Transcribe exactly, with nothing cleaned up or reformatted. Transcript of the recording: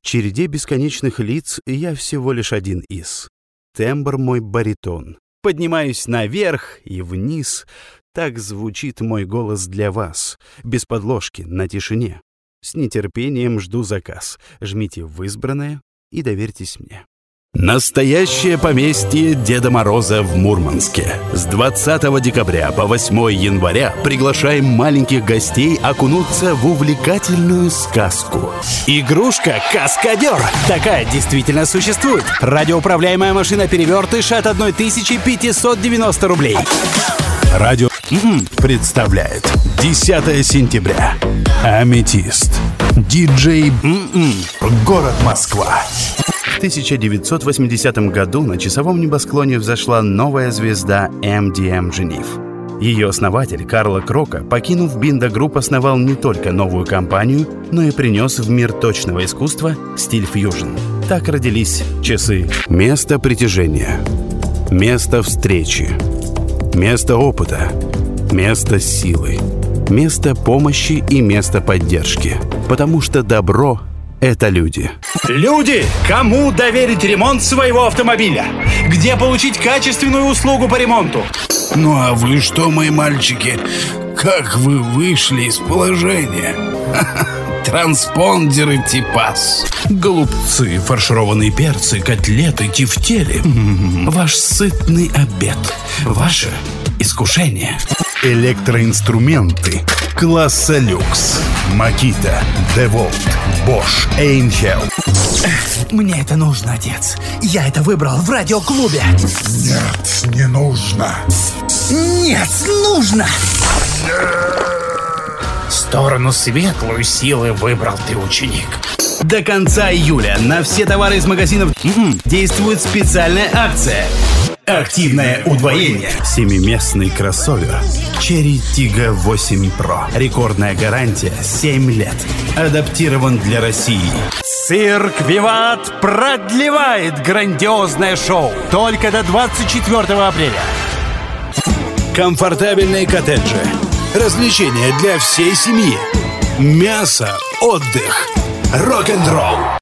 череде бесконечных лиц я всего лишь один из. Тембр мой баритон. Поднимаюсь наверх и вниз. Так звучит мой голос для вас, без подложки, на тишине. С нетерпением жду заказ. Жмите в избранное и доверьтесь мне. Настоящее поместье Деда Мороза в Мурманске. С двадцатого декабря по восьмое января приглашаем маленьких гостей окунуться в увлекательную сказку. Игрушка «Каскадер». Такая действительно существует. Радиоуправляемая машина-перевертыш от тысячи пятисот девяносто рублей. Радио м-м, представляет десятое сентября. Аметист. Диджей м-м, город Москва. В тысяча девятьсот восьмидесятом году на часовом небосклоне взошла новая звезда эм ди эм Женив. Ее основатель Карло Крока, покинув Бинда Групп, основал не только новую компанию, но и принес в мир точного искусства стиль фьюжн. Так родились часы. Место притяжения, место встречи, место опыта, место силы, место помощи и место поддержки. Потому что добро — это люди. Люди! Кому доверить ремонт своего автомобиля? Где получить качественную услугу по ремонту? Ну а вы что, мои мальчики? Как вы вышли из положения? Транспондеры типас. Голубцы, фаршированные перцы, котлеты, тефтели. Ваш сытный обед. Ваше искушение. Электроинструменты класса люкс. Makita, DeWalt, Bosch, Angel. Мне это нужно, отец. Я это выбрал в радиоклубе. Нет, не нужно. Нет, нужно. Сторону светлую силы выбрал ты, ученик. До конца июля на все товары из магазинов м-м, действует специальная акция. Активное удвоение. Семиместный кроссовер Cherry Tiggo восемь Pro. Рекордная гарантия семь лет. Адаптирован для России. Цирк Виват продлевает грандиозное шоу только до двадцать четвёртого апреля. Комфортабельные коттеджи. Развлечения для всей семьи. Мясо, отдых, рок-н-ролл.